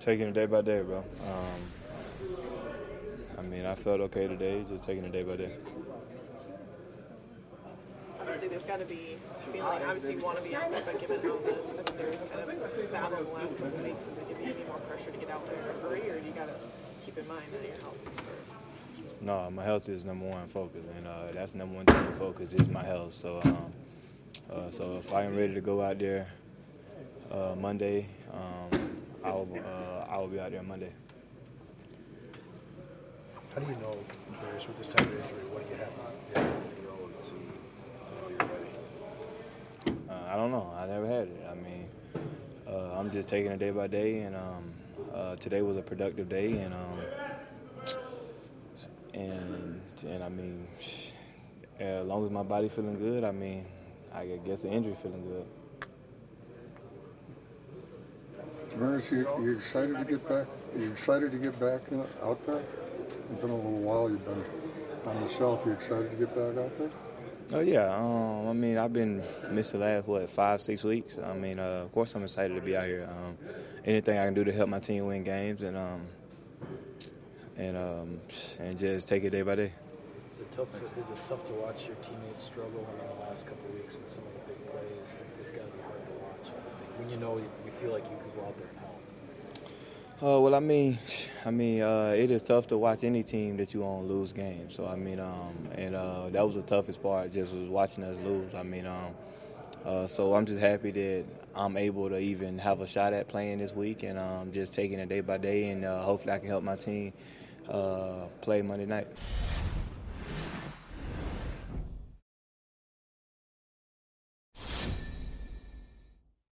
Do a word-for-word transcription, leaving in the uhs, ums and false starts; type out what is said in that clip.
Taking it day by day, bro. Um, I mean, I felt okay today, just taking it day by day. Obviously, there's got to be a feeling. Obviously, you want to be out there, but given how the secondary is kind of battled in the last couple of weeks, does it give you any more pressure to get out there in a hurry, or do you got to keep in mind that your health is first? No, my health is number one focus, and uh, that's number one team focus is my health. So, um, uh, so if I am ready to go out there uh, Monday, um, I will. Uh, I will be out there Monday. How do you know, Darius, with this type of injury, what do you have to, you have to feel and see to know you're ready? Uh, I don't know. I never had it. I mean, uh, I'm just taking it day by day, and um, uh, today was a productive day, and um, and and I mean, as long as my body feeling good, I mean, I guess the injury feeling good. Tavares, you, you excited to get back? Are you excited to get back out there? It's been a little while. You've been on the shelf. You excited to get back out there? Oh yeah. Um, I mean, I've been missing the last what five, six weeks. I mean, uh, of course, I'm excited to be out here. Um, anything I can do to help my team win games, and um, and um, and just take it day by day. Is it tough to, is it tough to watch your teammates struggle in the last couple of weeks with some of the big plays? It's got to be hard to watch. I think when you know you feel like you could go out there and help. Uh, well, I mean, I mean, uh, it is tough to watch any team that you own lose games. So I mean, um, and uh, that was the toughest part, just was watching us lose. I mean, um, uh, so I'm just happy that I'm able to even have a shot at playing this week, and um, just taking it day by day, and uh, hopefully I can help my team uh, play Monday night.